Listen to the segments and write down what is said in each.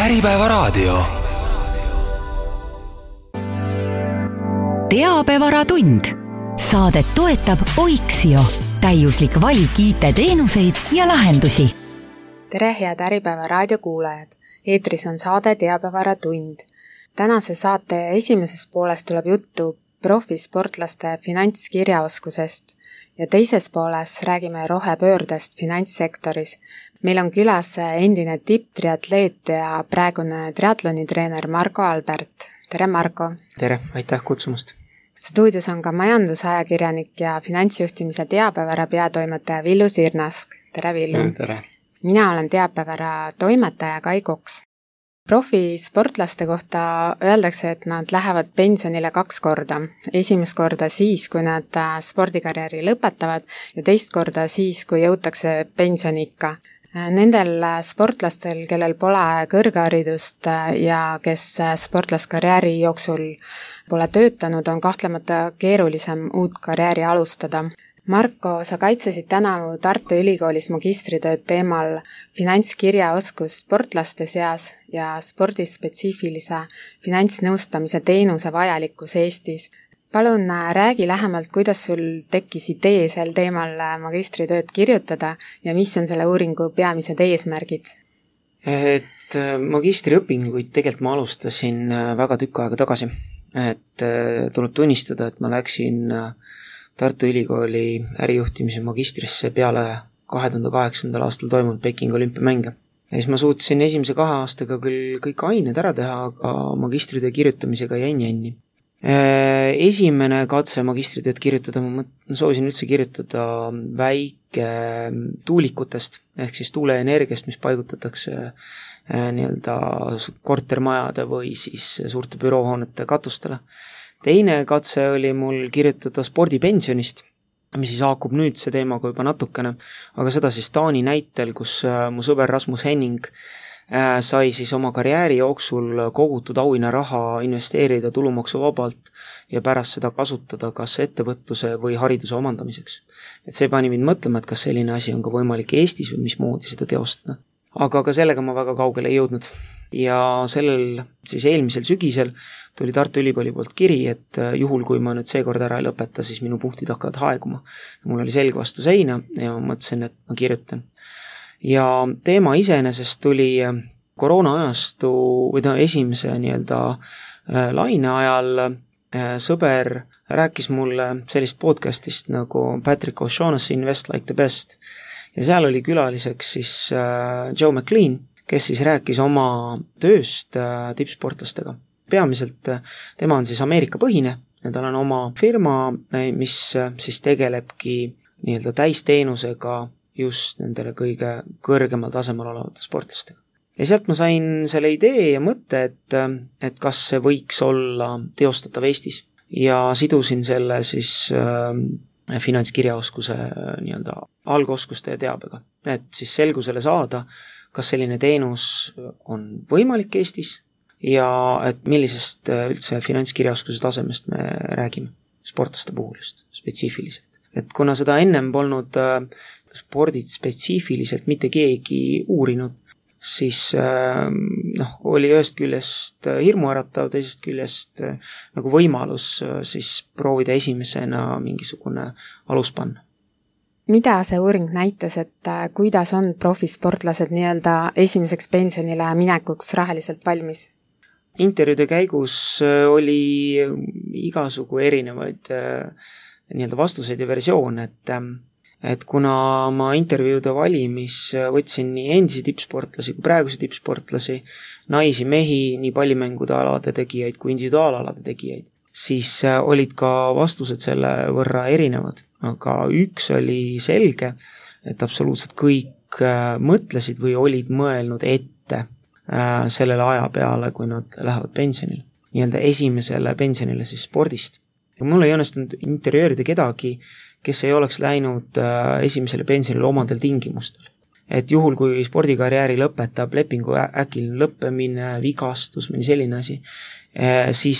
Äripäevaraadio. Teabevaratund. Saadet toetab Oiksio. Täiuslik valik IT-teenuseid ja lahendusi. Tere head Äripäevaraadio kuulajad. Eetris on saade Teabevaratund. Tänase saate esimeses pooles tuleb juttu profisportlaste finantskirjaoskusest ja teises pooles räägime rohepöördest finantssektoris. Meil on külas endine tipptriatleet ja praegune triatlonitreener Marko Albert. Tere Marko! Tere, aitäh kutsumast! Stuudios on ka majandusajakirjanik ja finantsjuhtimise Teabevara peatoimetaja Villu Sirnask. Tere Villu! Tere! Mina olen Teabevara toimetaja Kai Koks. Profisportlaste kohta öeldakse, et nad lähevad pensionile 2 korda. Esimest korda siis, kui nad spordikarjääri lõpetavad ja teist korda siis, kui jõutakse pensioniikka. Nendel sportlastel, kellel pole kõrgharidust ja kes sportlaskarjääri jooksul pole töötanud, on kahtlemata keerulisem uut karjääri alustada. Marko, sa kaitsesid tänavu Tartu Ülikoolis magistritööd teemal finantskirjaoskus sportlaste seas ja spordispetsiifilise finantsnõustamise teenuse vajalikkus Eestis. Palun räägi lähemalt, kuidas sul tekkis idee sel teemal magistritööd kirjutada ja mis on selle uuringu peamised eesmärgid? Magistriõpinguid tegelikult ma alustasin väga tükk aega tagasi. Tuleb tunnistada, et ma läksin Tartu Ülikooli ärijuhtimise magistrisse peale 2008. aastal toimunud Pekingi olümpiamänge. Ja siis ma suutsin esimese 2 aastaga küll kõik ained ära teha, aga magistritöö kirjutamisega jäin jänni. Esimene katse magistritööd kirjutada, ma soovisin üldse kirjutada väike tuulikutest, ehk siis tuuleenergiast, mis paigutatakse kortermajade või siis suurte büroohoonete katustele. Teine katse oli mul kirjutada spordipensionist, mis siis haakub nüüd see teemaga juba natukene, aga seda siis Taani näitel, kus mu sõber Rasmus Henning sai siis oma karjääri jooksul kogutud auhinnaraha investeerida tulumaksuvabalt ja pärast seda kasutada kas ettevõtluse või hariduse omandamiseks. Et see pani mind mõtlema, et kas selline asi on ka võimalik Eestis või mismoodi seda teostada. Aga ka sellega ma väga kaugele ei jõudnud. Ja sellel siis eelmisel sügisel tuli Tartu Ülikooli poolt kiri, et juhul kui ma nüüd seekord ära ei lõpeta, siis minu punktid hakkavad haeguma. Mul oli selg vastu seina ja ma mõtlesin, et ma kirjutan. Ja teema iseenesest tuli koroonaajastu või esimese laine ajal sõber rääkis mulle sellist podcastist nagu Patrick O'Shaughnessy Invest Like the Best. Ja seal oli külaliseks siis Joe McLean, kes siis rääkis oma tööst tippsportlastega. Peamiselt tema on siis Ameerika põhine ja tal on oma firma, mis siis tegelebki täisteenusega just nendele kõige kõrgemal tasemel olevate sportlastega. Ja sealt ma sain selle idee ja mõtte, et kas see võiks olla teostatav Eestis. Ja sidusin selle siis finantskirjaoskuse algoskuste ja teabega. Et siis selgusele saada, kas selline teenus on võimalik Eestis ja et millisest üldse finantskirjaoskuse tasemest me räägime sportlaste puhul just spetsiifiliselt. Et kuna seda ennem polnud spordid spetsiifiliselt mitte keegi uurinud, siis oli ühest küljest hirmuäratav, teisest küljest nagu võimalus siis proovida esimesena mingisugune alus panna. Mida see uuring näitas, et kuidas on profisportlased esimeseks pensionile minekuks rahaliselt valmis? Intervjuude käigus oli igasugu erinevaid vastuseid ja versioone, et kuna ma intervjuude valimis võtsin nii endisi tippsportlasi kui praegusi tippsportlasi, naisi, mehi, nii pallimängude alade tegijaid kui individuaalalade tegijaid, siis olid ka vastused selle võrra erinevad. Aga üks oli selge, et absoluutselt kõik mõtlesid või olid mõelnud ette sellele aja peale, kui nad lähevad pensionile. Esimesele pensionile siis spordist. Ja mul ei õnnestunud intervjueerida kedagi, kes ei oleks läinud esimesele pensionile omadel tingimustel. Et juhul, kui spordikarjääri lõpetab lepingu äkiline lõppemine, vigastus, mõni selline asi, siis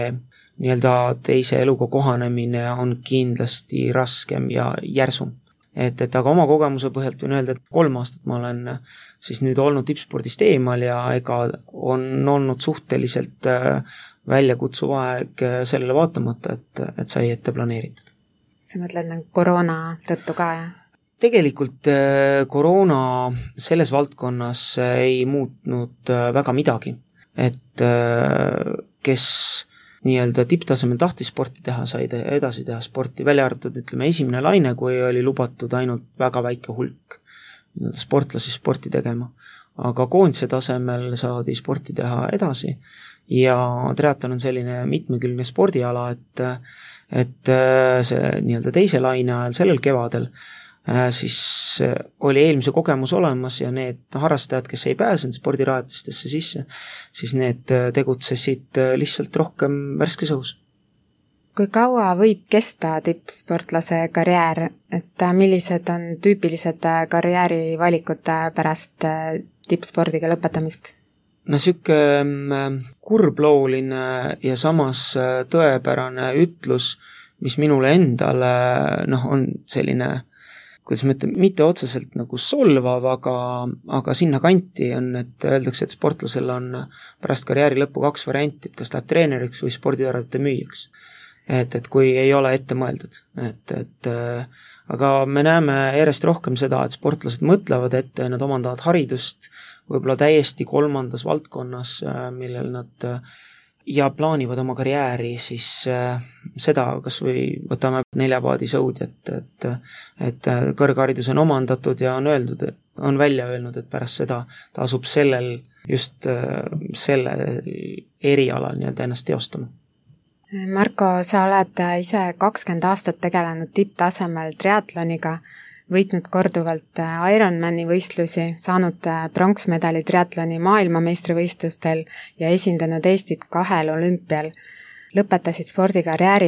teise eluga kohanemine on kindlasti raskem ja järsum. et aga oma kogemuse põhjalt võin öelda, et 3 aastat ma olen siis nüüd olnud tippspordist eemal ja ega on olnud suhteliselt väljakutsuv aeg sellele vaatamata, et sai ette planeeritud. Sa mõtled nagu koroona tõttu ka, jah? Tegelikult koroona selles valdkonnas ei muutnud väga midagi, et kes nii-öelda tipptasemel tahtis sporti teha, sai edasi teha sporti, välja arvatud, ütleme, esimene laine, kui oli lubatud ainult väga väike hulk sportlasi sporti tegema. Aga koondise tasemel saadi sporti teha edasi ja triatlon on selline mitmekülgne spordiala, et see nii-öelda teise laine ajal sellel kevadel siis oli eelmise kogemus olemas ja need harrastajad, kes ei pääsenud spordirajatistesse sisse, siis need tegutsesid lihtsalt rohkem värskes õhus. Kui kaua võib kesta tippsportlase karjäär, et millised on tüüpilised karjäärivalikud pärast tippspordiga lõpetamist? No siuke kurblooline ja samas tõepärane ütlus, mis minule endale on selline, kuidas ma ütlen, mitte otseselt nagu solvav, aga sinna kanti on, et öeldakse, et sportlasel on pärast karjääri lõppu 2 varianti, et kas läheb treeneriks või sporditarvete müüjaks. Et kui ei ole ette mõeldud. Aga me näeme järjest rohkem seda, et sportlased mõtlevad ette, nad omandavad haridust võib-olla täiesti 3. valdkonnas, millel nad ja plaanivad oma karjääri siis seda, kas või võtame 4-paadi sõudjat, et kõrgharidus on omandatud ja on välja öelnud, et pärast seda ta asub sellel erialal nii-öelda ennast teostama. Marko, sa oled ise 20 aastat tegelenud tipptasemel triatloniga, võitnud korduvalt Ironmani võistlusi, saanud pronksmedali triatloni maailmameistrivõistlustel ja esindanud Eestit 2 olümpial. Lõpetasid spordikarjääri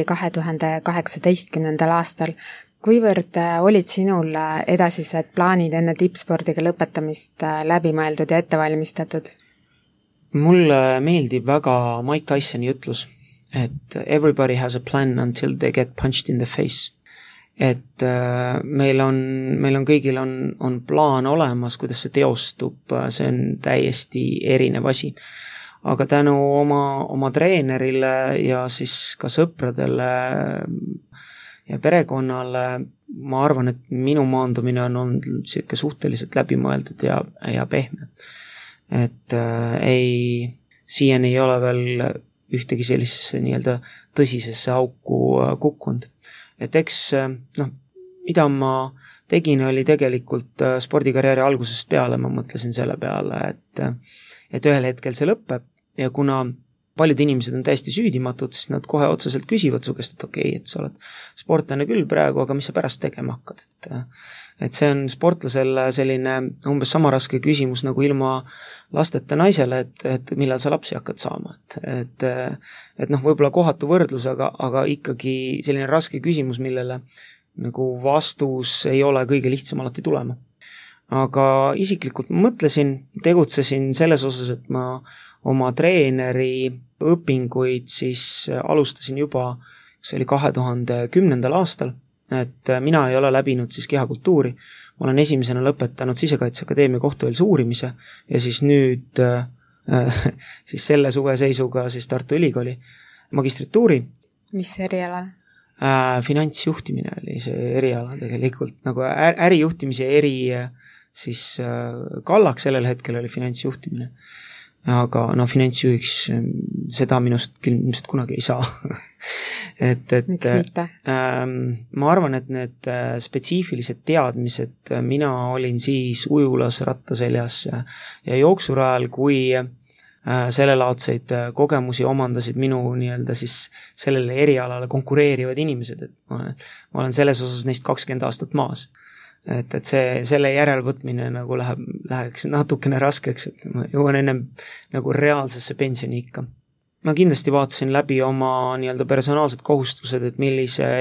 2018. aastal. Kuivõrd olid sinul edasised plaanid enne tippspordiga lõpetamist läbimõeldud ja ettevalmistatud? Mulle meeldib väga Mike Tysoni ütlus, et everybody has a plan until they get punched in the face. Et meil on kõigil on plaan olemas, kuidas see teostub, see on täiesti erinev asi. Aga tänu oma treenerile ja siis ka sõpradele ja perekonnale, ma arvan, et minu maandumine on olnud suhteliselt läbimõeldud ja pehme. Et siiani ei ole veel ühtegi sellisesse nii-öelda tõsisesse auku kukkunud. Et eks, mida ma tegin, oli tegelikult spordikarjääri algusest peale, ma mõtlesin selle peale, et ühel hetkel see lõpeb ja kuna paljud inimesed on täiesti süüdimatud, siis nad kohe otseselt küsivad su käest, et okei, et sa oled sportlane küll praegu, aga mis sa pärast tegema hakkad? Et see on sportlasel selline umbes sama raske küsimus nagu ilma lasteta naisele, et millal sa lapsi hakkad saama. Et võib-olla kohatu võrdlus, aga ikkagi selline raske küsimus, millele nagu vastus ei ole kõige lihtsam alati tulema. Aga isiklikult mõtlesin, tegutsesin selles osas, et ma oma treeneri õpinguid siis alustasin juba, see oli 2010. aastal, et mina ei ole läbinud siis kehakultuuri, ma olen esimesena lõpetanud Sisekaitseakadeemia kohtueelse uurimise ja siis nüüd siis selle suveseisuga siis Tartu Ülikooli magistratuuri. Mis erialal? Finantsjuhtimine oli see eriala tegelikult, nagu ärijuhtimise eri siis kallaks sellel hetkel oli finantsjuhtimine. Aga finantsjuhiks seda minust ilmselt kunagi ei saa. Miks mitte? Ma arvan, et need spetsiifilised teadmised, mina olin siis ujulas, rattaseljas ja jooksurajal, kui sellelaadseid kogemusi omandasid minu nii-öelda siis sellele erialale konkureerivad inimesed, et ma olen selles osas neist 20 aastat maas. Et selle järelvõtmine nagu läheks natukene raskeks, et ma jõuan ennem nagu reaalsesse pensioni ikka. Ma kindlasti vaatasin läbi oma nii-öelda personaalsed kohustused, et milline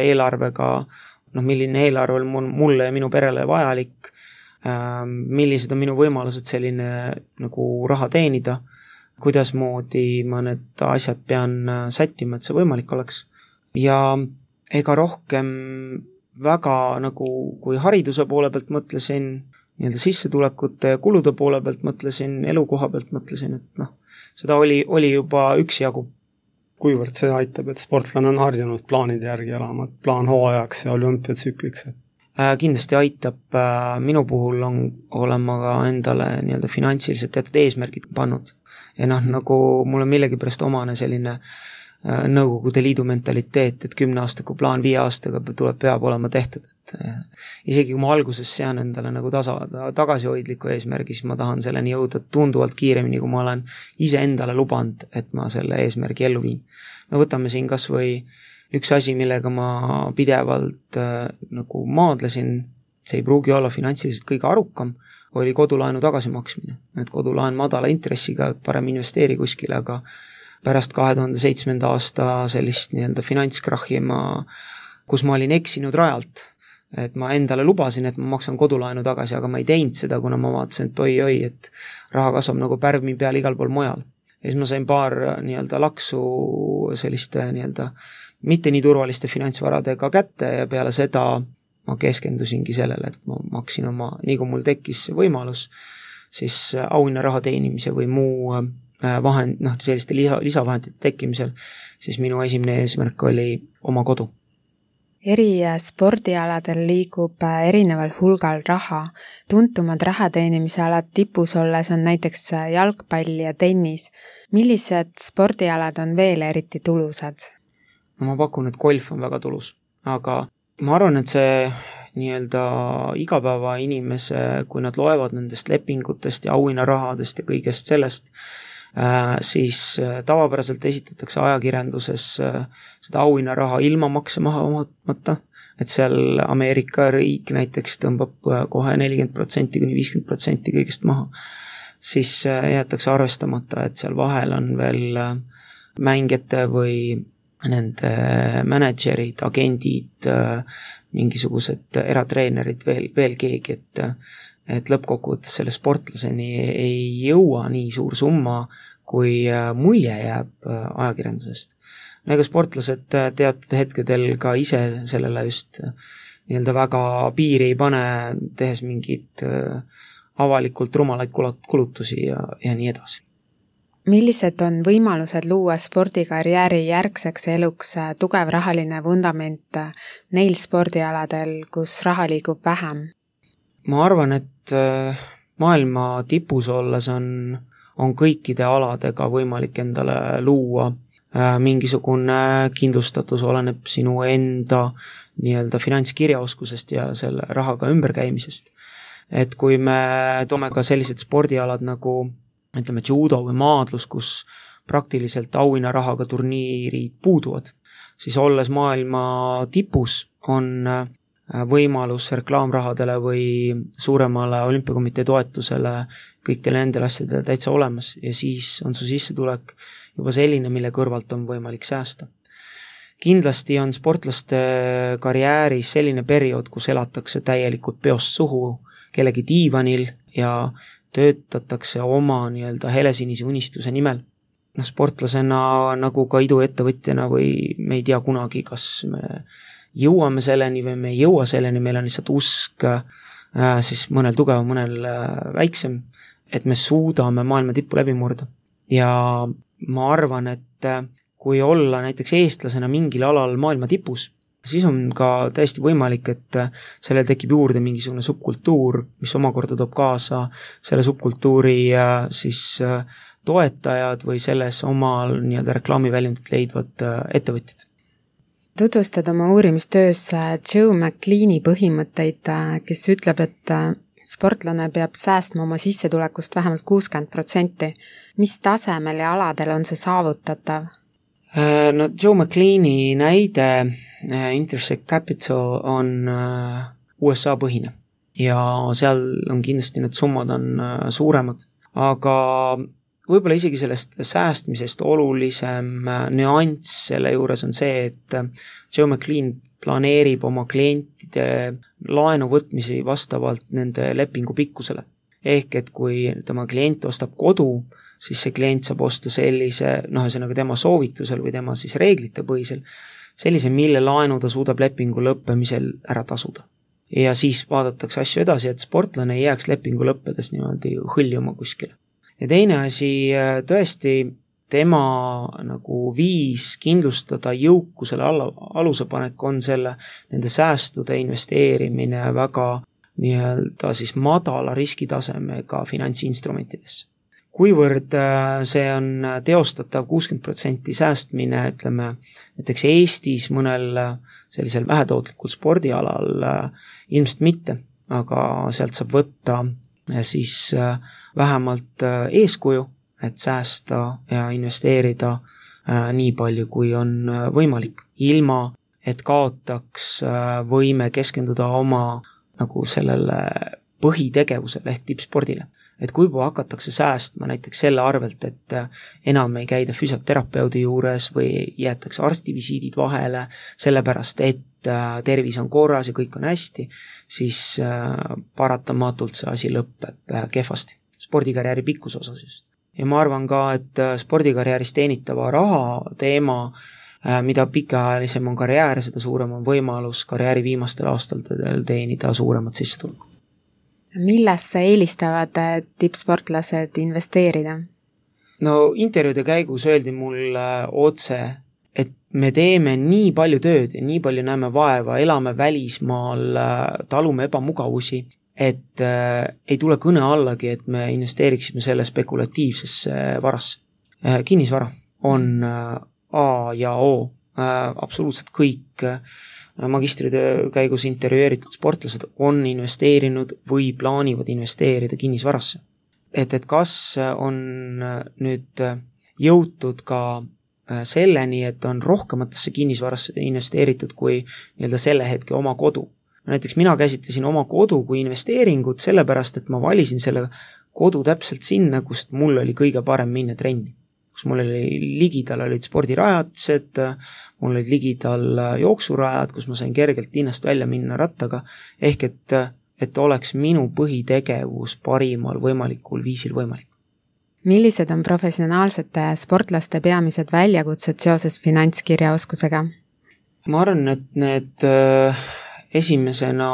eelarve on mulle ja minu perele vajalik, millised on minu võimalused selline nagu raha teenida, kuidas moodi ma need asjad pean sättima, et see võimalik oleks. Ja ega rohkem väga nagu, kui hariduse poole pealt mõtlesin, nii-öelda sissetulekute ja kulude poole pealt mõtlesin, elukoha pealt mõtlesin, et seda oli juba üksjagu. Kuivõrd see aitab, et sportlane on harjunud plaanide järgi elama, plaan hooajaks ja olümpiatsükliks? Kindlasti aitab, minu puhul olen ma ka endale nii-öelda finantsiliselt teatud eesmärgid pannud. Ja nagu mul on millegipärast omane selline Nõukogude Liidu mentaliteet, et 10-aastaku plaan 5 aastaga peab olema tehtud. Isegi kui ma alguses sean endale nagu tagasihoidliku eesmärgi, siis ma tahan selleni jõuda tunduvalt kiiremini, kui ma olen ise endale lubanud, et ma selle eesmärgi ellu viin. Me võtame siin kas või üks asi, millega ma pidevalt nagu maadlesin, see ei pruugi olla finantsiliselt kõige arukam, oli kodulaenu tagasimaksmine. Et kodulaen madala intressiga, parem investeeri kuskile, aga pärast 2007. aasta sellist nii-öelda finantskrahhi, kus ma olin eksinud rajalt, et ma endale lubasin, et ma maksan kodulaenu tagasi, aga ma ei teinud seda, kuna ma vaatasin, et oi, et raha kasvab nagu pärmi peal igal pool mujal. Ja siis ma sain paar nii-öelda laksu selliste nii-öelda mitte nii turvaliste finantsvaradega kätte ja peale seda ma keskendusingi sellele, et ma maksin oma, nii kui mul tekkis võimalus, siis auhinna raha teenimise või muu selliste lisavahendite tekkimisel, siis minu esimene eesmärk oli oma kodu. Eri spordialadel liigub erineval hulgal raha. Tuntumad raha teenimise alad tipus olles on näiteks jalgpall ja tennis. Millised spordialad on veel eriti tulusad? No ma pakun, et golf on väga tulus, aga ma arvan, et see nii-öelda igapäeva inimese, kui nad loevad nendest lepingutest ja auhinnarahadest ja kõigest sellest, siis tavapäraselt esitatakse ajakirjanduses seda auhinnaraha ilma makse maha omata, et seal Ameerika riik näiteks tõmbab kohe 40% kuni 50% kõigest maha, siis jäetakse arvestamata, et seal vahel on veel mängijate või nende managerid, agendid, mingisugused eratreenerid, veel keegi, et lõppkokkuvõttes selle sportlaseni ei jõua nii suur summa, kui mulje jääb ajakirjandusest. Ega sportlased teatud hetkedel ka ise sellele just nii-öelda väga piiri ei pane, tehes mingid avalikult rumalaid kulutusi ja nii edasi. Millised on võimalused luua spordikarjääri järgseks eluks tugev rahaline vundament neil spordialadel, kus raha liigub vähem? Ma arvan, et maailma tipus olles on kõikide aladega võimalik endale luua mingisugune kindlustatus, oleneb sinu enda nii-öelda finantskirjaoskusest ja selle rahaga ümberkäimisest. Et kui me toome ka sellised spordialad nagu ütleme judo või maadlus, kus praktiliselt auhinnarahaga turniirid puuduvad, siis olles maailma tipus on võimalus reklaamrahadele või suuremale olümpiakomitee toetusele kõikidele nendele asjadele täitsa olemas ja siis on su sissetulek juba selline, mille kõrvalt on võimalik säästa. Kindlasti on sportlaste karjääris selline periood, kus elatakse täielikult peost suhu kellegi diivanil ja töötatakse oma nii-öelda helesinise unistuse nimel. Sportlasena nagu ka iduettevõtjana või me ei tea kunagi, kas me jõuame selleni või me ei jõua selleni, meil on lihtsalt usk siis mõnel tugevam, mõnel väiksem, et me suudame maailma tippu läbi murda. Ja ma arvan, et kui olla näiteks eestlasena mingil alal maailma tipus, siis on ka täiesti võimalik, et sellel tekib juurde mingisugune subkultuur, mis omakorda toob kaasa selle subkultuuri siis toetajad või selles omal nii-öelda reklaamiväljundit leidvad ettevõtjad. Tutvustad oma uurimistöös Joe McLeani põhimõtteid, kes ütleb, et sportlane peab säästma oma sissetulekust vähemalt 60%. Mis tasemel ja aladel on see saavutatav? No Joe McLeani näide Intersect Capital on USA põhine ja seal on kindlasti need summad on suuremad, aga võib-olla isegi sellest säästmisest olulisem nüanss selle juures on see, et Joe McLean planeerib oma klientide laenu võtmisi vastavalt nende lepingu pikkusele. Ehk et kui tema klient ostab kodu, siis see klient saab osta sellise, ühesõnaga tema soovitusel või tema siis reeglite põhisel, sellise, mille laenu ta suudab lepingu lõppemisel ära tasuda. Ja siis vaadatakse asju edasi, et sportlane ei jääks lepingu lõppedes niimoodi hõljuma kuskile. Ja teine asi, tõesti tema nagu viis kindlustada jõukusele alusepanek on nende säästude investeerimine väga nii-öelda siis madala riskitasemega finantsinstrumentidesse. Kuivõrd see on teostatav 60% säästmine, ütleme, näiteks Eestis mõnel sellisel vähetootlikul spordialal ilmselt mitte, aga sealt saab võtta siis vähemalt eeskuju, et säästa ja investeerida nii palju, kui on võimalik, ilma et kaotaks võime keskenduda oma nagu sellele põhitegevusele ehk tippspordile. Et kui hakatakse säästma näiteks selle arvelt, et enam ei käida füsioterapeudi juures või jäetakse arstivisiidid vahele, sellepärast et tervis on korras ja kõik on hästi, siis paratamatult see asi lõpeb kehvasti. Spordikarjääri pikkus osas just. Ja ma arvan ka, et spordikarjääris teenitava raha teema, mida pikaajalisem on karjäär, seda suurem on võimalus karjääri viimastel aastatel teenida suuremat sissetulekut. Millesse eelistavad tippsportlased investeerida? No intervjuude käigus öeldi mulle otse, et me teeme nii palju tööd ja nii palju näeme vaeva, elame välismaal, talume ebamugavusi, et ei tule kõne allagi, et me investeeriksime selle spekulatiivsesse varasse. Kinnisvara on A ja O, absoluutselt kõik magistritöö käigus intervjueeritud sportlased on investeerinud või plaanivad investeerida kinnisvarasse. Et kas on nüüd jõutud ka selleni, et on rohkematesse kinnisvarasse investeeritud kui nii-öelda selle hetke oma kodu. Näiteks mina käsitlesin oma kodu kui investeeringut sellepärast, et ma valisin selle kodu täpselt sinna, kust mul oli kõige parem minna trenni. Kus mul oli ligidal olid spordirajatised, mul olid ligidal jooksurajad, kus ma sain kergelt linnast välja minna rattaga, ehk et oleks minu põhitegevus parimal võimalikul viisil võimalik. Millised on professionaalsete sportlaste peamised väljakutsed seoses finantskirjaoskusega? Ma arvan, et need esimesena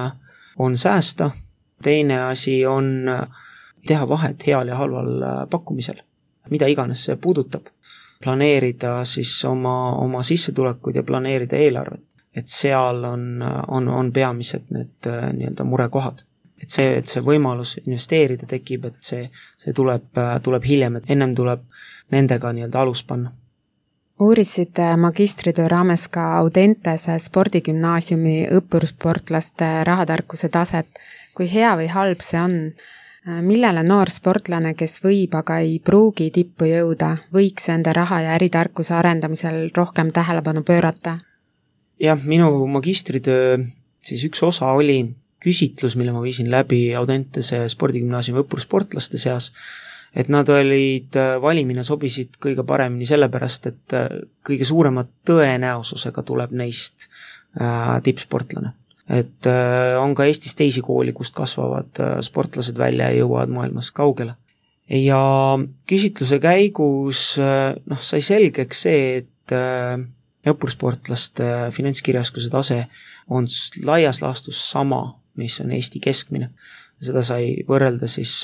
on säästa, teine asi on teha vahet heal ja halval pakkumisel. Mida iganes see puudutab, planeerida siis oma sissetulekud ja planeerida eelarvet. Et seal on peamised need nii-öelda murekohad. Et see võimalus investeerida tekib, et see tuleb hiljem, et ennem tuleb nendega nii-öelda alus panna. Uurisid magistritöö raames ka Audentese spordigümnaasiumi õppursportlaste rahatarkuse taset. Kui hea või halb see on? Millele noor sportlane, kes võib, aga ei pruugi tippu jõuda, võiks enda raha ja äritarkuse arendamisel rohkem tähelepanu pöörata? Jah, minu magistritöö siis üks osa oli küsitlus, mille ma viisin läbi Audentese spordigümnaasiumi õppursportlaste seas, et nad olid, valimine sobisid kõige paremini sellepärast, et kõige suurema tõenäosusega tuleb neist tippsportlane. Et on ka Eestis teisi kooli, kust kasvavad sportlased välja ja jõuavad maailmas kaugele. Ja küsitluse käigus sai selgeks see, et õppursportlaste finantskirjaoskuse tase on laias laastus sama, mis on Eesti keskmine. Seda sai võrrelda siis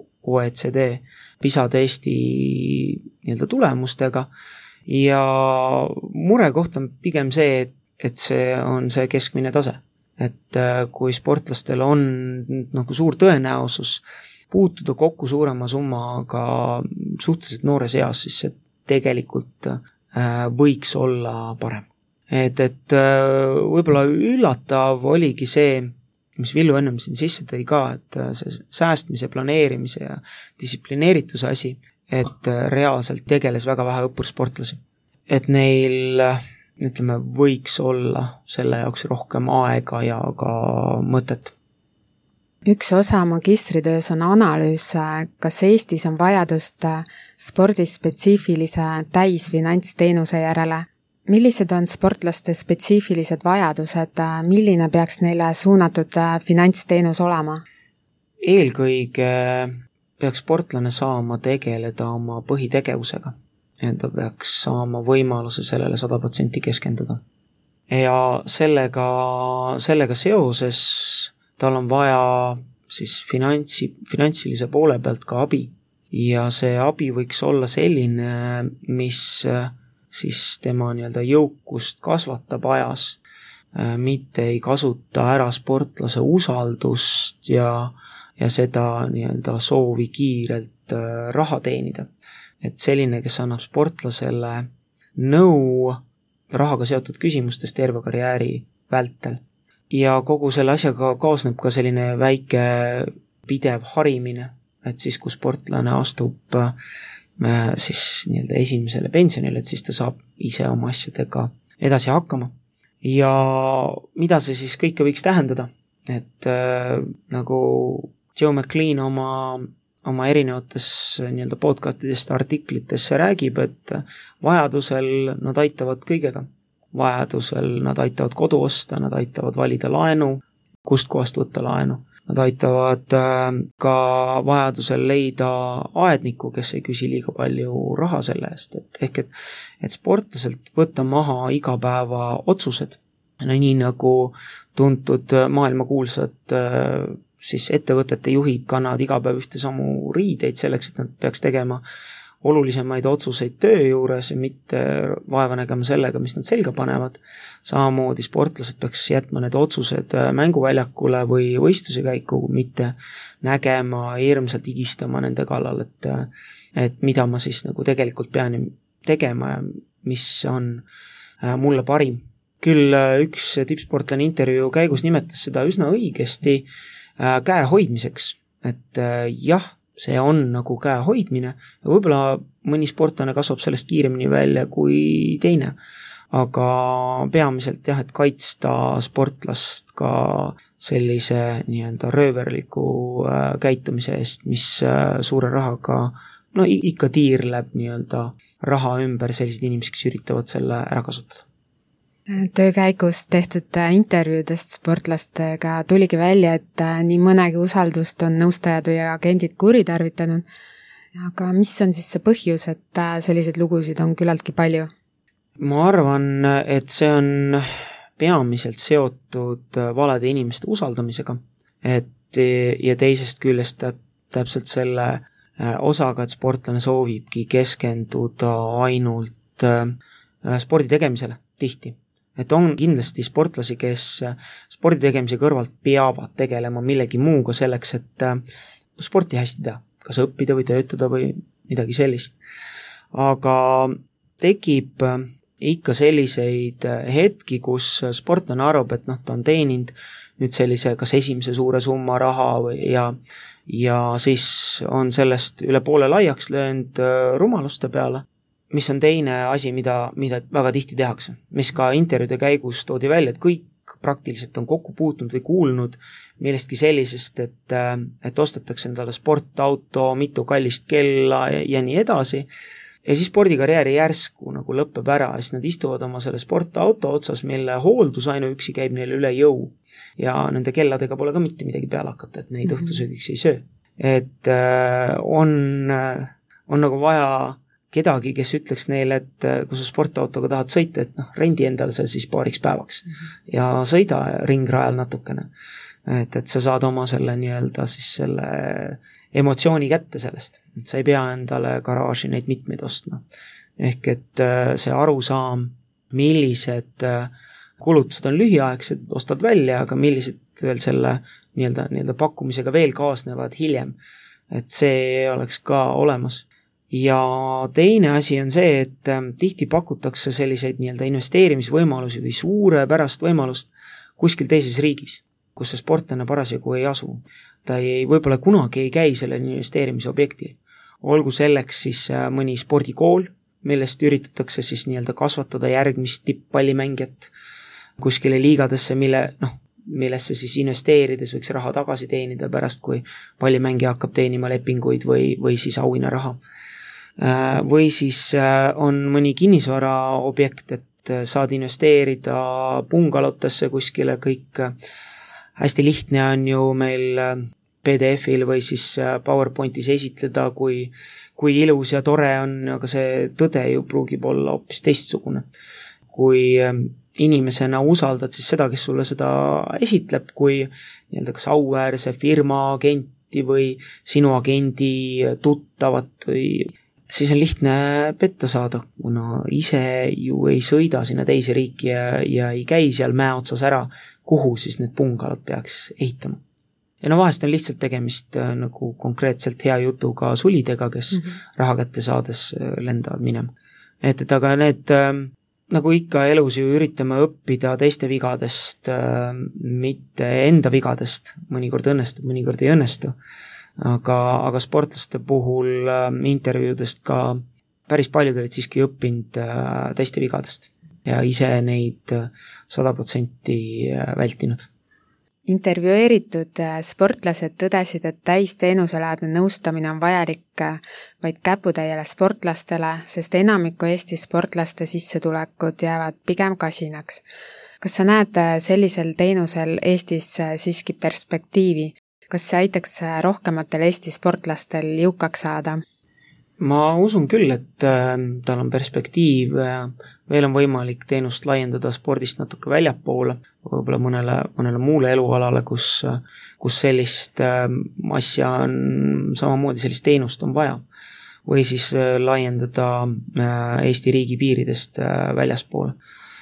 OECD PISA testi nii-öelda tulemustega ja murekoht on pigem see, et see on see keskmine tase. Et kui sportlastel on nagu suur tõenäosus puutuda kokku suurema summaga suhteliselt noores eas, siis see tegelikult võiks olla parem. Et võib-olla üllatav oligi see, mis Villu ennem siin sisse tõi ka, et see säästmise, planeerimise ja distsiplineerituse asi, et reaalselt tegeles väga vähe õppursportlasi. Et neil ütleme, võiks olla selle jaoks rohkem aega ja ka mõtet. Üks osa magistritöös on analüüs, kas Eestis on vajadust spordis spetsiifilise täisfinantsteenuse järele. Millised on sportlaste spetsiifilised vajadused, milline peaks neile suunatud finantsteenus olema? Eelkõige peaks sportlane saama tegeleda oma põhitegevusega. ja ta peaks saama võimaluse sellele 100% keskenduda. Ja sellega seoses tal on vaja siis finantsilise poole pealt ka abi. Ja see abi võiks olla selline, mis siis tema nii-öelda jõukust kasvatab ajas, mitte ei kasuta ära sportlase usaldust ja seda nii-öelda soovi kiirelt raha teenida. Et selline, kes annab sportlasele nõu rahaga seotud küsimustes terve karjääri vältel. Ja kogu selle asjaga kaasneb ka selline väike pidev harimine, et siis, kui sportlane astub siis nii-öelda esimesele pensionile, et siis ta saab ise oma asjadega edasi hakkama. Ja mida see siis kõike võiks tähendada? Et nagu Joe McLean oma erinevates nii-öelda podcastidest artiklitesse räägib, et vajadusel nad aitavad kõigega. Vajadusel nad aitavad kodu osta, nad aitavad valida laenu, kust kohast võtta laenu. Nad aitavad ka vajadusel leida aedniku, kes ei küsi liiga palju raha selle eest. Et sportlaselt võtta maha igapäeva otsused. No, nii nagu tuntud maailmakuulsad siis ettevõtete juhid kannavad iga päev ühte samu riideid selleks, et nad peaks tegema olulisemaid otsuseid töö juures ja mitte vaeva nägema sellega, mis nad selga panevad. Samamoodi sportlased peaks jätma need otsused mänguväljakule või võistluse käiku, mitte nägema, hirmsalt higistama nende kallal, et mida ma siis nagu tegelikult pean tegema ja mis on mulle parim. Küll üks tippsportlane intervjuu käigus nimetas seda üsna õigesti käe hoidmiseks, et jah, see on nagu käe hoidmine ja võib-olla mõni sportlane kasvab sellest kiiremini välja kui teine, aga peamiselt jah, et kaitsta sportlast ka sellise nii-öelda rööverliku käitumise eest, mis suure rahaga ikka tiirleb nii-öelda raha ümber sellised inimesed, kes üritavad selle ära kasutada. Töö käigus tehtud intervjuudest sportlastega tuligi välja, et nii mõnegi usaldust on nõustajad või agendid kuritarvitanud. Aga mis on siis see põhjus, et selliseid lugusid on küllaltki palju? Ma arvan, et see on peamiselt seotud valede inimeste usaldamisega. Ja teisest küljest täpselt selle osaga, et sportlane soovibki keskenduda ainult spordi tegemisele tihti. Et on kindlasti sportlasi, kes spordi tegemise kõrvalt peavad tegelema millegi muuga selleks, et sporti hästi teha, kas õppida või töötada või midagi sellist. Aga tekib ikka selliseid hetki, kus sportlane arvab, et ta on teeninud nüüd sellise kas esimese suure summa raha ja siis on sellest üle poole laiaks löönud rumaluste peale, mis on teine asi, mida väga tihti tehakse, mis ka intervjuude käigus toodi välja, et kõik praktiliselt on kokku puutunud või kuulnud millestki sellisest, et ostetakse endale sportauto, mitu kallist kella ja nii edasi. Ja siis spordikarjääri järsku nagu lõpeb ära ja siis nad istuvad oma selle sportauto otsas, mille hooldus ainuüksi käib neile üle jõu. Ja nende kelladega pole ka mitte midagi peale hakata, et neid õhtusöögiks ei söö. Et on nagu vaja kedagi, kes ütleks neile, et kui sa sportautoga tahad sõita, et rendi endale see siis paariks päevaks ja sõida ringrajal natukene. Et sa saad oma selle nii-öelda siis selle emotsiooni kätte sellest, et sa ei pea endale garaaži neid mitmeid ostma. Ehk et see arusaam, millised kulutused on lühiaegsed, ostad välja, aga millised veel selle nii-öelda pakkumisega veel kaasnevad hiljem, et see oleks ka olemas. Ja teine asi on see, et tihti pakutakse selliseid nii-öelda investeerimisvõimalusi või suurepärast võimalust kuskil teises riigis, kus see sportlane parasjagu ei asu. Ta võib-olla kunagi ei käi selle investeerimisobjektil. Olgu selleks siis mõni spordikool, millest üritatakse siis nii-öelda kasvatada järgmist tippallimängijat kuskile liigadesse, millesse siis investeerides võiks raha tagasi teenida pärast, kui pallimängija hakkab teenima lepinguid või siis auhinna raha. Või siis on mõni kinnisvara objekt, et saad investeerida pungalotesse kuskile, kõik hästi lihtne on ju meil PDF-il või siis PowerPointis esitleda, kui ilus ja tore on, aga see tõde ju pruugib olla hoopis teistsugune. Kui inimesena usaldad siis seda, kes sulle seda esitleb, kui nii-öelda kas auväärse firma agenti või sinu agendi tuttavat või siis on lihtne petta saada, kuna ise ju ei sõida sinna teise riiki ja ei käi seal mäe otsas ära, kuhu siis need pungalad peaks ehitama. Ja vahest on lihtsalt tegemist nagu konkreetselt hea jutuga sulidega, kes raha kätte saades lendavad minema. Et aga need, nagu ikka elus ju üritame õppida teiste vigadest, mitte enda vigadest, mõnikord õnnestub, mõnikord ei õnnestu. Aga sportlaste puhul intervjuudest ka päris paljud olid siiski õppinud teiste vigadest ja ise neid 100% vältinud. Intervjueeritud sportlased tõdesid, et täisteenuselaadne nõustamine on vajalik vaid käputäiele sportlastele, sest enamiku Eesti sportlaste sissetulekud jäävad pigem kasinaks. Kas sa näed sellisel teenusel Eestis siiski perspektiivi? Kas see aitaks rohkematel Eesti sportlastel jõukaks saada? Ma usun küll, et tal on perspektiiv, meil on võimalik teenust laiendada spordist natuke väljapoole, võib-olla mõnele muule elualale, kus sellist asja on, samamoodi sellist teenust on vaja. Või siis laiendada Eesti riigi piiridest väljaspoole.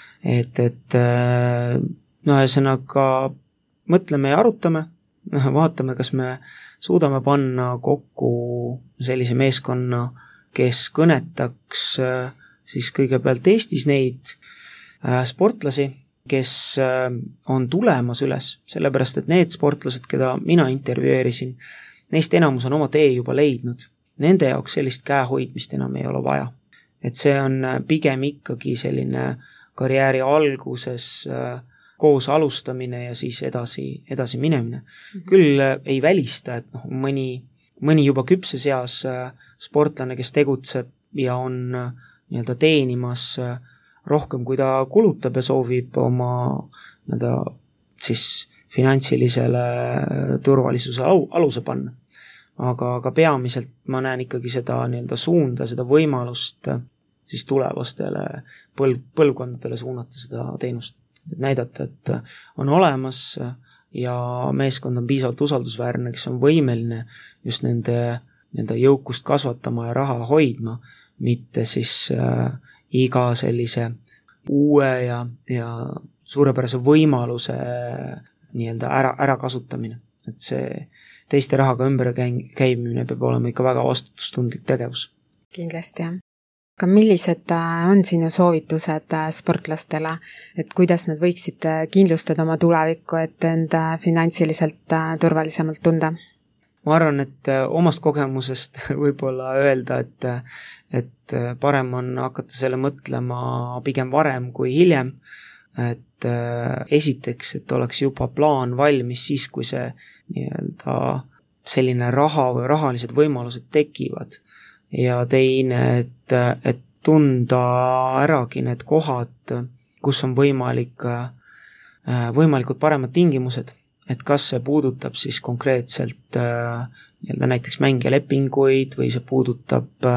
Ühesõnaga mõtleme ja arutame, vaatame, kas me suudame panna kokku sellise meeskonna, kes kõnetaks siis kõigepealt Eestis neid sportlasi, kes on tulemas üles, sellepärast et need sportlased, keda mina intervjueerisin, neist enamus on oma tee juba leidnud. Nende jaoks sellist käehoidmist enam ei ole vaja. Et see on pigem ikkagi selline karjääri alguses koos alustamine ja siis edasi minemine. Küll ei välista, et mõni juba küpses eas sportlane, kes tegutseb ja on nii-öelda teenimas rohkem, kui ta kulutab ja soovib oma siis finantsilisele turvalisuse aluse panna. Aga peamiselt ma näen ikkagi seda nii-öelda suunda, seda võimalust siis tulevastele põlvkondadele suunata seda teenust. Et näidata, et on olemas ja meeskond on piisavalt usaldusväärne, kes on võimeline just nende jõukust kasvatama ja raha hoidma, mitte siis iga sellise uue ja suurepärase võimaluse nii-öelda ära kasutamine. Et see teiste rahaga ümber käimine peab olema ikka väga vastutustundlik tegevus. Kindlasti, jah. Aga millised on sinu soovitused sportlastele, et kuidas nad võiksid kindlustada oma tulevikku, et enda finantsiliselt turvalisemalt tunda? Ma arvan, et omast kogemusest võib-olla öelda, et parem on hakata selle mõtlema pigem varem kui hiljem, et esiteks, et oleks juba plaan valmis siis, kui see nii-öelda selline raha või rahalised võimalused tekivad. Ja teine, et tunda äragi need kohad, kus on võimalikud paremad tingimused, et kas see puudutab siis konkreetselt näiteks mängijalepinguid või see puudutab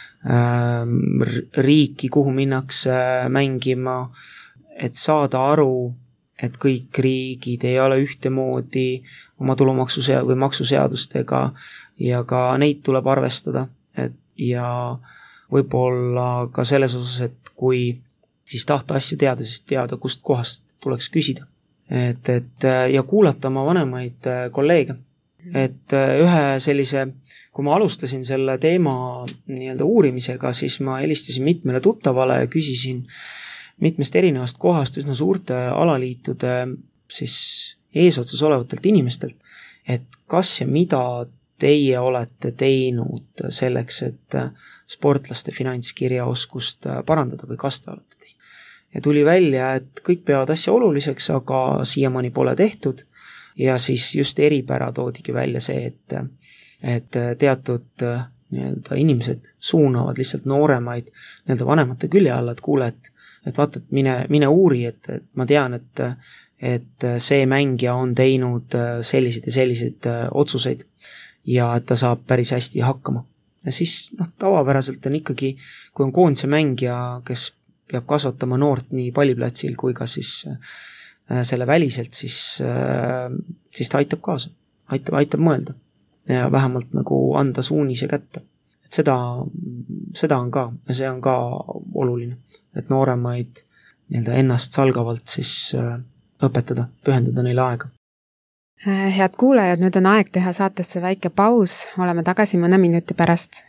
riiki, kuhu minnakse mängima, et saada aru, et kõik riigid ei ole ühtemoodi oma tulumaksusead- või maksuseadustega ja ka neid tuleb arvestada. Ja võib-olla ka selles osas, et kui siis tahta asju teada, siis teada, kust kohast tuleks küsida. Ja kuulata oma vanemaid kolleege. Et ühe sellise, kui ma alustasin selle teema nii-öelda uurimisega, siis ma helistasin mitmele tuttavale ja küsisin mitmest erinevast kohast üsna suurte alaliitude siis eesotsas olevatelt inimestelt, et kas ja mida teie olete teinud selleks, et sportlaste finantskirjaoskust parandada või kas te olete teinud. Ja tuli välja, et kõik peavad asja oluliseks, aga siiamaani pole tehtud ja siis just eripära toodigi välja see, et teatud nii-öelda inimesed suunavad lihtsalt nooremaid nii-öelda vanemate külje alla, et kuule, et vaata, et mine uuri, et ma tean, et et see mängija on teinud selliseid ja selliseid otsuseid ja et ta saab päris hästi hakkama. Ja siis tavapäraselt on ikkagi, kui on koondise mängija, kes peab kasvatama noort nii palliplatsil kui ka siis selle väliselt, siis ta aitab kaasa, aitab mõelda ja vähemalt nagu anda suunise kätte. Et seda on ka ja see on ka oluline, et nooremaid ennast salgavalt siis õpetada, pühendada neile aega. Head kuulajad, nüüd on aeg teha saatesse väike paus, oleme tagasi mõne minuti pärast.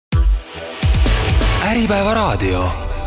Äripäeva raadio.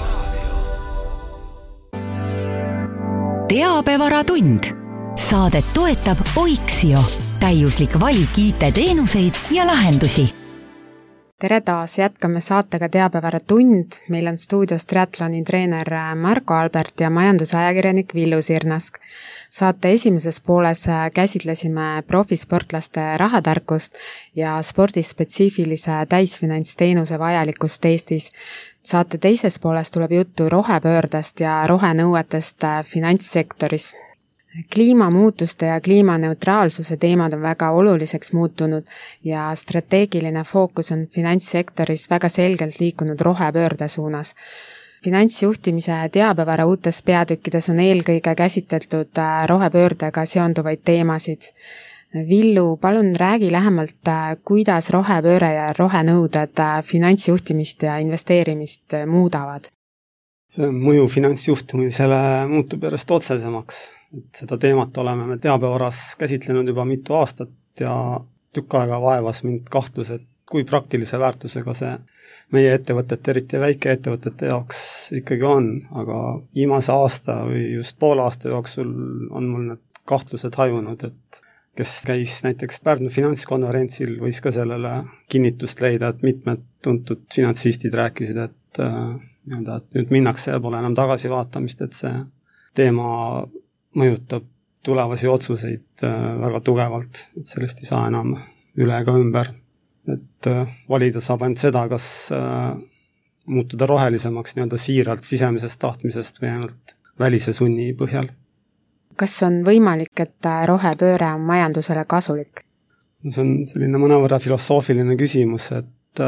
Teabevaratund. Saadet toetab Oiksio, täiuslik valik IT-teenuseid ja lahendusi. Tere taas, jätkame saatega Teabevaratund. Meil on stuudios triatloni treener Marko Albert ja majandusajakirjanik Villu Sirnask. Saate esimeses pooles käsitlesime profisportlaste rahatarkust ja spordispetsiifilise täisfinantsteenuse vajalikkust Eestis. Saate teises pooles tuleb juttu rohepöördest ja rohenõuetest finantssektoris. Kliimamuutuste ja kliimaneutraalsuse teemad on väga oluliseks muutunud ja strateegiline fookus on finantssektoris väga selgelt liikunud rohepöörde suunas. Finantsjuhtimise teabevara uutes peatükkides on eelkõige käsitletud rohepöördega seonduvaid teemasid. Villu, palun räägi lähemalt, kuidas rohepööre ja rohenõuded finantsjuhtimist ja investeerimist muudavad? See mõju finantsjuhtimisele muutub järjest otsesemaks. Et seda teemat oleme me teabevaras käsitlenud juba mitu aastat ja tükk aega vaevas mind kahtlus, et kui praktilise väärtusega see meie ettevõtete, eriti väikeettevõtete jaoks ikkagi on, aga viimase aasta või just poole aasta jooksul on mul need kahtlused hajunud, et kes käis näiteks Pärnu finantskonverentsil, võis ka sellele kinnitust leida, et mitmed tuntud finantsistid rääkisid, et nüüd minnakse ja pole enam tagasivaatamist, et see teema mõjutab tulevasi otsuseid väga tugevalt, et sellest ei saa enam üle ega ümber. Et valida saab ainult seda, kas muutuda rohelisemaks siiralt sisemisest tahtmisest või ainult välise sunni põhjal. Kas on võimalik, et rohepööre on majandusele kasulik? See on selline mõnevõrra filosoofiline küsimus, et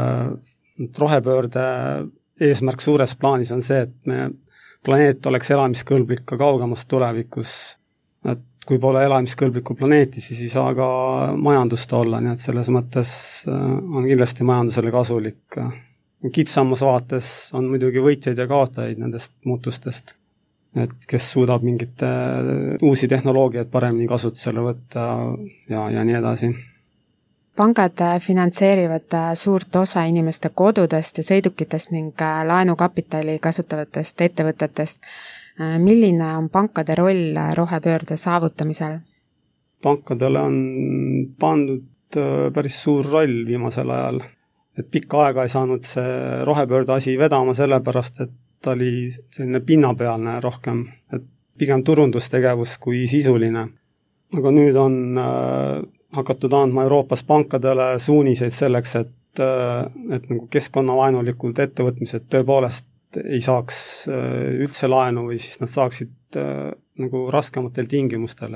rohepöörde eesmärk suures plaanis on see, et me planeet oleks elamiskõlblik ka kaugemas tulevikus. Et kui pole elamiskõlblikku planeeti, siis ei saa ka majandust olla, nii et selles mõttes on kindlasti majandusele kasulik. Kitsamas vaates on muidugi võitjaid ja kaotajaid nendest muutustest, et kes suudab mingite uusi tehnoloogiaid paremini kasutusele võtta ja nii edasi. Pangad finantseerivad suurt osa inimeste kodudest ja sõidukitest ning laenukapitali kasutavatest ettevõtetest. Milline on pankade roll rohepöörde saavutamisel? Pankadele on pandud päris suur roll viimasel ajal. Et pikka aega ei saanud see rohepöörde asi vedama sellepärast, et ta oli selline pinnapealne rohkem, et pigem turundustegevus kui sisuline. Aga nüüd on hakatud andma Euroopas pankadele suuniseid selleks, et nagu keskkonnavaenulikud ettevõtmised tõepoolest ei saaks üldse laenu või siis nad saaksid nagu raskematel tingimustel,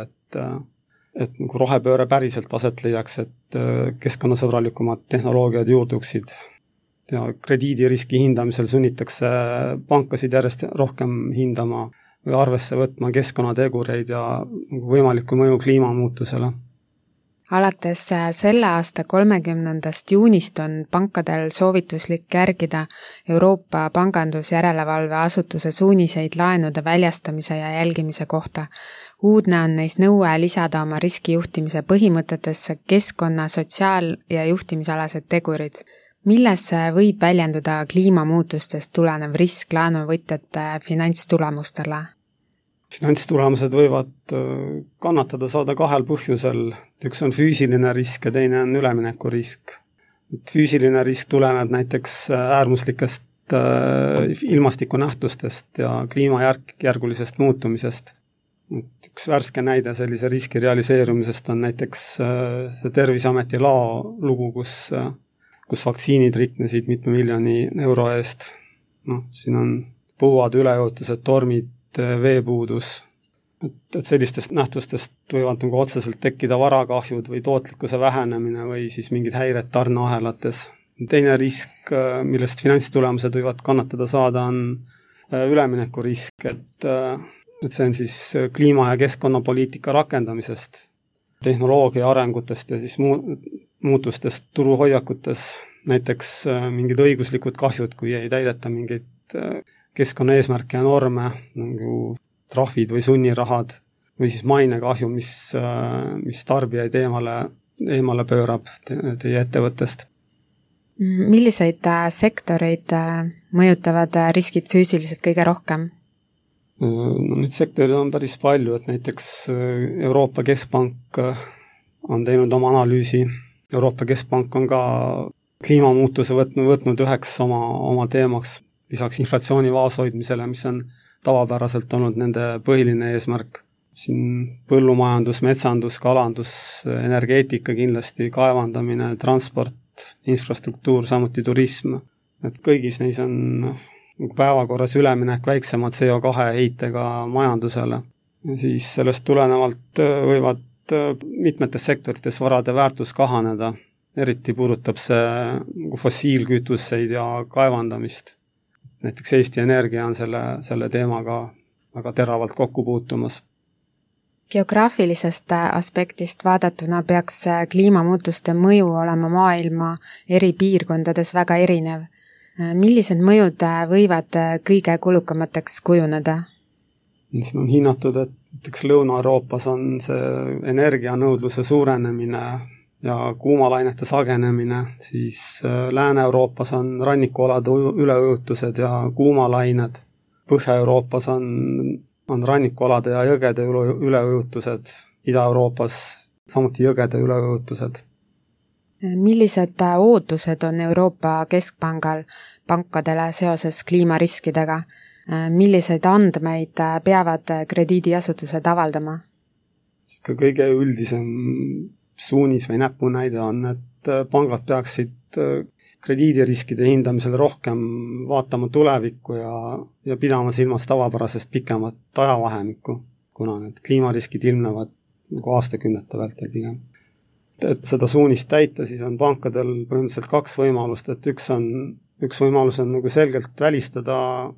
et nagu rohepööre päriselt aset leiaks, et keskkonnasõbralikumad tehnoloogiad juurduksid. Ja krediidiriski hindamisel sunnitakse pankasid järjest rohkem hindama või arvesse võtma keskkonnategureid ja võimalikku mõju kliimamuutusele. Alates selle aasta 30. juunist on pankadel soovituslik järgida Euroopa pangandusjärelevalve asutuse suuniseid laenude väljastamise ja jälgimise kohta. Uudne on neis nõue lisada oma riskijuhtimise põhimõtetesse keskkonna, sotsiaal- ja juhtimisalased tegurid. Milles võib väljenduda kliimamuutustest tulenev risk laenuvõtjate finantstulemustele? Finantstulemused võivad kannatada saada kahel põhjusel. Üks on füüsiline risk ja teine on üleminekurisk. Füüsiline risk tuleneb näiteks äärmuslikest ilmastikunähtustest ja kliimajärgulisest muutumisest. Üks värske näide sellise riski realiseerumisest on näiteks see Terviseameti lao lugu, kus vaktsiinid riknesid mitme miljoni euro eest. Siin on põuad, üleujutused, tormid, veepuudus. et sellistest nähtustest võivad nagu otseselt tekkida varakahjud või tootlikkuse vähenemine või siis mingid häired tarneahelates. Teine risk, millest finantstulemused võivad kannatada saada, on üleminekurisk, et see on siis kliima- ja keskkonnapoliitika rakendamisest, tehnoloogia arengutest ja siis muutustest turuhoiakutes, näiteks mingid õiguslikud kahjud, kui ei täideta mingeid keskkonnaeesmärke ja norme, nagu trahvid või sunnirahad või siis mainekahju, mis tarbijaid eemale pöörab teie ettevõttest. Milliseid sektoreid mõjutavad riskid füüsiliselt kõige rohkem? No, neid sektoreid on päris palju, et näiteks Euroopa Keskpank on teinud oma analüüsi. Euroopa Keskpank on ka kliimamuutuse võtnud üheks oma teemaks, lisaks inflatsiooni vaoshoidmisele, mis on tavapäraselt olnud nende põhiline eesmärk. Siin põllumajandus, metsandus, kalandus, energeetika kindlasti, kaevandamine, transport, infrastruktuur, samuti turism. Et kõigis neis on päevakorras üleminek väiksema CO2 heitega majandusele. Ja siis sellest tulenevalt võivad mitmetes sektorites varade väärtus kahaneda. Eriti puudutab see fossiilkütuseid ja kaevandamist. Näiteks Eesti Energia on selle teemaga väga teravalt kokku puutumas. Geograafilisest aspektist vaadatuna peaks kliimamuutuste mõju olema maailma eri piirkondades väga erinev. Millised mõjud võivad kõige kulukamateks kujuneda? Siin on hinnatud, et näiteks Lõuna-Euroopas on see energianõudluse suurenemine ja kuumalainete sagenemine, siis Lääne-Euroopas on rannikualade üleujutused ja kuumalained, Põhja-Euroopas on rannikualade ja jõgede üleujutused, Ida-Euroopas samuti jõgede üleujutused. Millised ootused on Euroopa Keskpangal pankadele seoses kliimariskidega? Milliseid andmeid peavad krediidiasutused avaldama? Kõige üldisem suunis või näpunäide on, et pangad peaksid krediidiriskide hindamisel rohkem vaatama tulevikku ja pidama silmas tavapärasest pikemat ajavahemikku, kuna need kliimariskid ilmnevad nagu aastakümnete vältel pigem. Et seda suunist täita, siis on pankadel põhimõtteliselt kaks võimalust, et üks võimalus on nagu selgelt välistada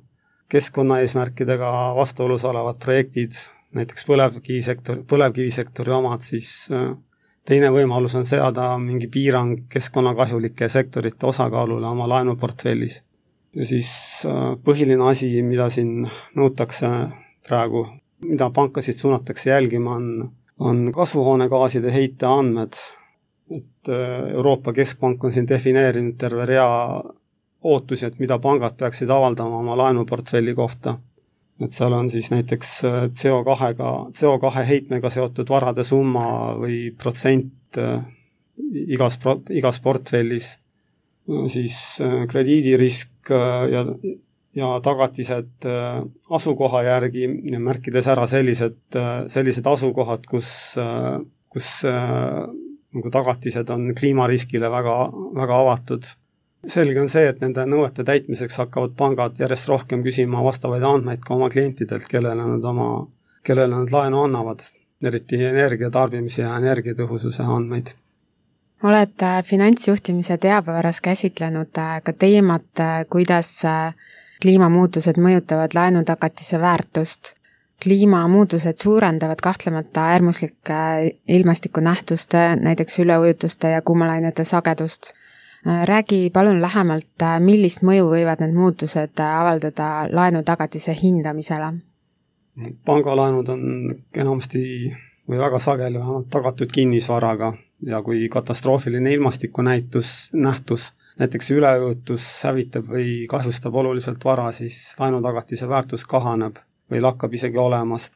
keskkonnaeesmärkidega vastuolus olevad projektid, näiteks põlevkivisektori omad, siis teine võimalus on seada mingi piirang keskkonnakahjulike sektorite osakaalule oma laenuportfellis. Ja siis põhiline asi, mida siin nõutakse praegu, mida pankasid suunatakse jälgima, on kasvuhoonegaaside heite andmed. Et Euroopa Keskpank on siin defineerinud terve rea ootusi, et mida pangad peaksid avaldama oma laenuportfelli kohta. Et seal on siis näiteks CO2 heitmega seotud varade summa või protsent igas portfellis, siis krediidirisk ja tagatised asukoha järgi, märkides ära sellised asukohad, kus nagu tagatised on kliimariskile väga, väga avatud. Selge on see, et nende nõuete täitmiseks hakkavad pangad järjest rohkem küsima vastavaid andmeid ka oma klientidelt, kellele nad laenu annavad, eriti energiatarbimise ja energiatõhususe andmeid. Oled finantsjuhtimise teabevaras käsitlenud ka teemat, kuidas kliimamuutused mõjutavad laenutagatise väärtust. Kliimamuutused suurendavad kahtlemata äärmuslike ilmastikunähtuste, näiteks üleujutuste ja kuumalainete sagedust. Räägi palun lähemalt, millist mõju võivad need muutused avaldada laenutagatise hindamisele? Pangalaenud on enamasti või väga sageli vähemalt tagatud kinnisvaraga ja kui katastroofiline ilmastikunähtus, näiteks üleujutus hävitab või kahjustab oluliselt vara, siis laenutagatise väärtus kahaneb või lakkab isegi olemast.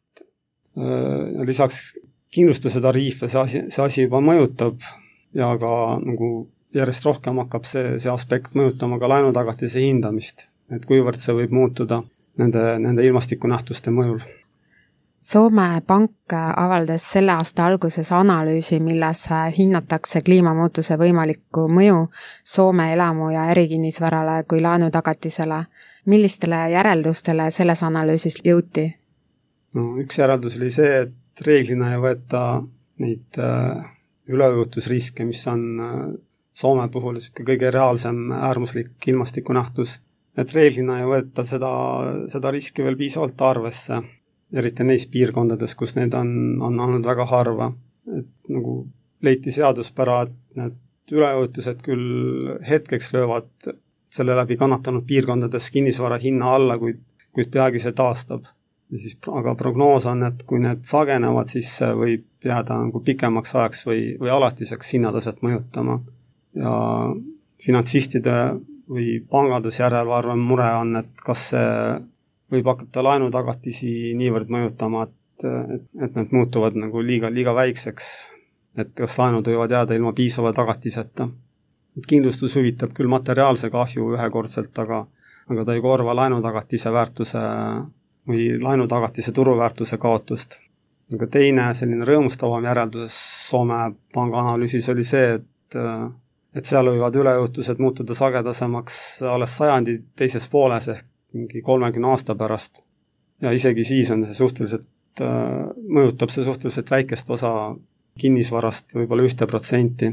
Lisaks kindlustuse tariife see asi juba mõjutab ja ka nagu järjest rohkem hakkab see aspekt mõjutama ka laenutagatise hindamist, et kuivõrd see võib muutuda nende ilmastikunähtuste mõjul. Soome Pank avaldas selle aasta alguses analüüsi, milles hinnatakse kliimamuutuse võimalikku mõju Soome elamu- ja ärikinnisvarale kui laenutagatisele. Millistele järeldustele selles analüüsis jõuti? No, üks järeldus oli see, et reeglina ei võeta neid üleujutusriske, mis on Soome puhul kõige reaalsem äärmuslik ilmastikunähtus, et reeglina ei võeta seda riski veel piisavalt arvesse, eriti neis piirkondades, kus need on olnud väga harva. Et nagu leiti seaduspära, et need üleujutused küll hetkeks löövad selle läbi kannatanud piirkondades kinnisvara hinna alla, kuid peagi see taastab. Aga prognoos on, et kui need sagenevad, siis see võib jääda nagu pikemaks ajaks või alatiseks hinnataset mõjutama. Ja finantsistide või pangandusjärelevalve mure on, et kas see võib hakata laenutagatisi niivõrd mõjutama, et need muutuvad nagu liiga väikseks, et kas laenud võivad jääda ilma piisava tagatiseta. Kindlustus hüvitab küll materiaalse kahju ühekordselt, aga ta ei korva laenutagatise väärtuse või laenutagatise turuväärtuse kaotust. Aga teine selline rõõmustavam järeldus Soome panga analüüsis oli see, et seal võivad üleujutused muutuda sagedasemaks alles sajandi teises pooles ehk mingi 30 aasta pärast. Ja isegi siis on see mõjutab see suhteliselt väikest osa kinnisvarast, võib-olla 1%.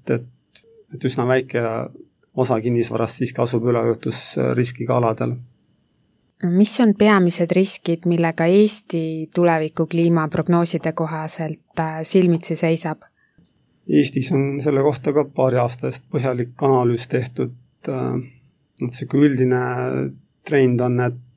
Et üsna väike osa kinnisvarast siiski asub üleujutusriskiga aladel. Mis on peamised riskid, millega Eesti tuleviku kliimaprognooside kohaselt silmitsi seisab? Eestis on selle kohta ka paari aasta eest põhjalik analüüs tehtud. See üldine trend on,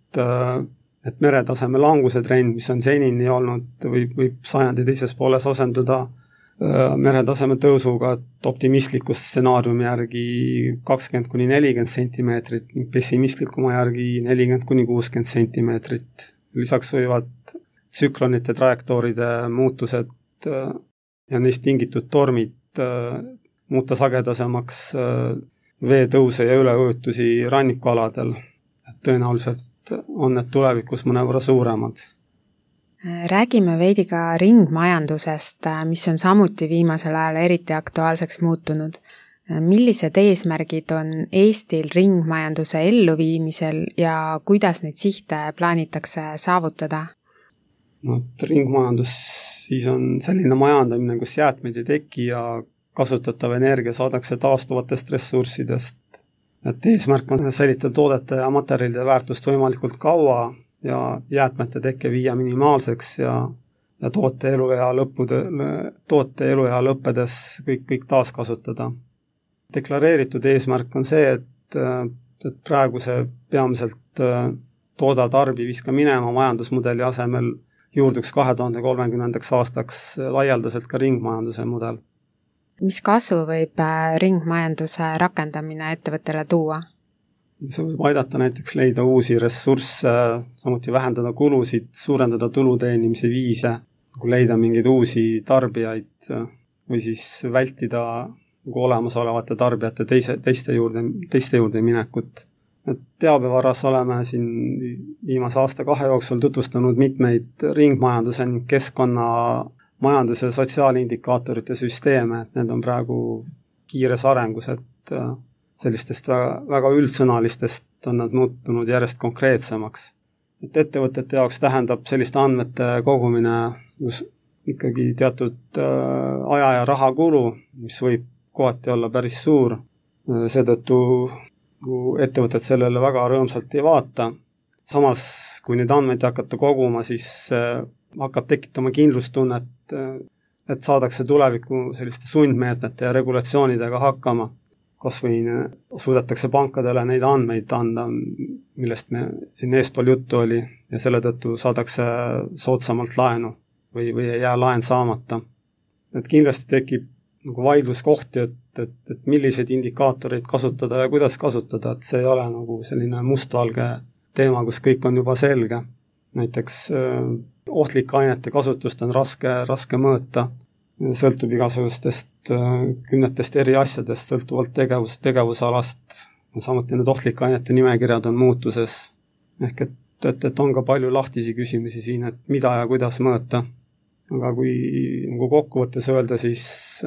et meretaseme languse trend, mis on senini olnud, võib sajandi teises pooles asenduda meretaseme tõusuga, et optimistliku stsenaariumi järgi 20–40 sentimeetrit, pessimistlikuma järgi 40–60 sentimeetrit. Lisaks võivad tsüklonite trajektooride muutused ja neist tingitud tormid muuta sagedasemaks veetõuse ja üleujutusi rannikualadel. Tõenäoliselt on need tulevikus mõnevõrra suuremad. Räägime veidi ka ringmajandusest, mis on samuti viimasel ajal eriti aktuaalseks muutunud. Millised eesmärgid on Eestil ringmajanduse elluviimisel ja kuidas neid sihte plaanitakse saavutada? No, ringmajandus siis on selline majandamine, kus jäätmeid ei teki ja kasutatav energia saadakse taastuvatest ressurssidest. Et eesmärk on säilitada toodete ja materjalide väärtust võimalikult kaua ja jäätmete tekke viia minimaalseks ja toote eluea lõppedes kõik taaskasutada. Deklareeritud eesmärk on see, et praegu see peamiselt tooda tarbi viska minema majandusmudeli asemel juurduks 2030. aastaks laialdaselt ka ringmajanduse mudel. Mis kasu võib ringmajanduse rakendamine ettevõttele tuua? See võib aidata näiteks leida uusi ressursse, samuti vähendada kulusid, suurendada tuluteenimise viise, leida mingeid uusi tarbijaid või siis vältida olemasolevate tarbijate teiste juurde minekut. Teabevaras oleme siin viimase aasta-2 jooksul tutvustanud mitmeid ringmajanduse ning keskkonna majanduse sotsiaalindikaatorite süsteeme, et need on praegu kiires arengus, et sellistest väga üldsõnalistest on nad muutunud järjest konkreetsemaks. Et ettevõtete jaoks tähendab selliste andmete kogumine, kus ikkagi teatud aja ja raha kulu, mis võib kohati olla päris suur, seetõttu ettevõtted sellele väga rõõmsalt ei vaata. Samas, kui neid andmeid hakata koguma, siis hakkab tekitama kindlustunnet, et saadakse tuleviku selliste sundmeetmete ja regulatsioonidega hakkama. Kas või suudetakse pankadele neid andmeid anda, millest me siin eespool juttu oli, ja selle tõttu saadakse soodsamalt laenu või ei jää laen saamata. Et kindlasti tekib nagu vaidluskohti, et milliseid indikaatoreid kasutada ja kuidas kasutada, et see ei ole nagu selline mustvalge teema, kus kõik on juba selge. Näiteks ohtlike ainete kasutust on raske mõõta, sõltub igasugustest kümnetest eri asjadest, sõltuvalt tegevusalast, samuti need ohtlike ainete nimekirjad on muutuses, ehk et on ka palju lahtisi küsimusi siin, et mida ja kuidas mõõta. Aga kui nagu kokkuvõttes öelda, siis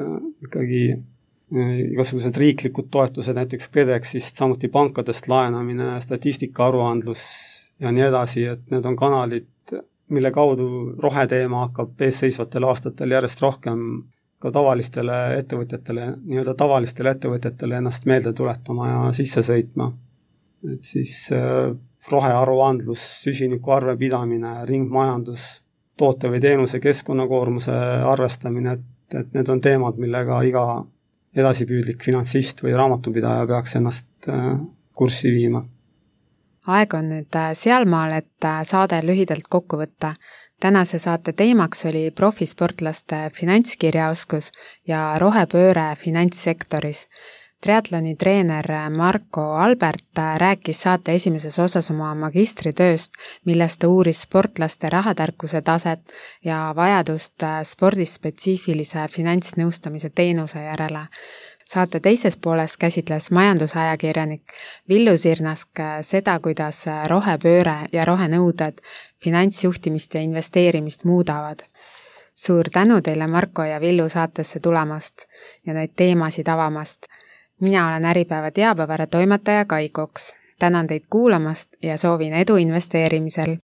ikkagi igasugused riiklikud toetused, näiteks KredExist, samuti pankadest laenamine, statistika aruandlus ja nii edasi, et need on kanalid, mille kaudu roheteema hakkab eesseisvatel aastatel järjest rohkem ka tavalistele ettevõtjatele ennast meelde tuletama ja sisse sõitma. Et siis rohearuandlus, süsiniku arvepidamine, ringmajandus, toote või teenuse keskkonnakoormuse arvestamine, et need on teemad, millega iga edasipüüdlik finantsist või raamatupidaja peaks ennast kurssi viima. Aeg on nüüd sealmaal, et saade lühidalt kokku võtta. Tänase saate teemaks oli profisportlaste finantskirjaoskus ja rohepööre finantssektoris. Triatloni treener Marko Albert rääkis saate esimeses osas oma magistritööst, milles ta uuris sportlaste rahatarkuse taset ja vajadust spordispetsiifilise finantsnõustamise teenuse järele. Saate teises pooles käsitles majandusajakirjanik Villu Sirnask seda, kuidas rohepööre ja rohenõuded finantsjuhtimist ja investeerimist muudavad. Suur tänu teile, Marko ja Villu, saatesse tulemast ja neid teemasid avamast. Mina olen Äripäeva teabevara toimetaja Kai Koks. Tänan teid kuulamast ja soovin edu investeerimisel.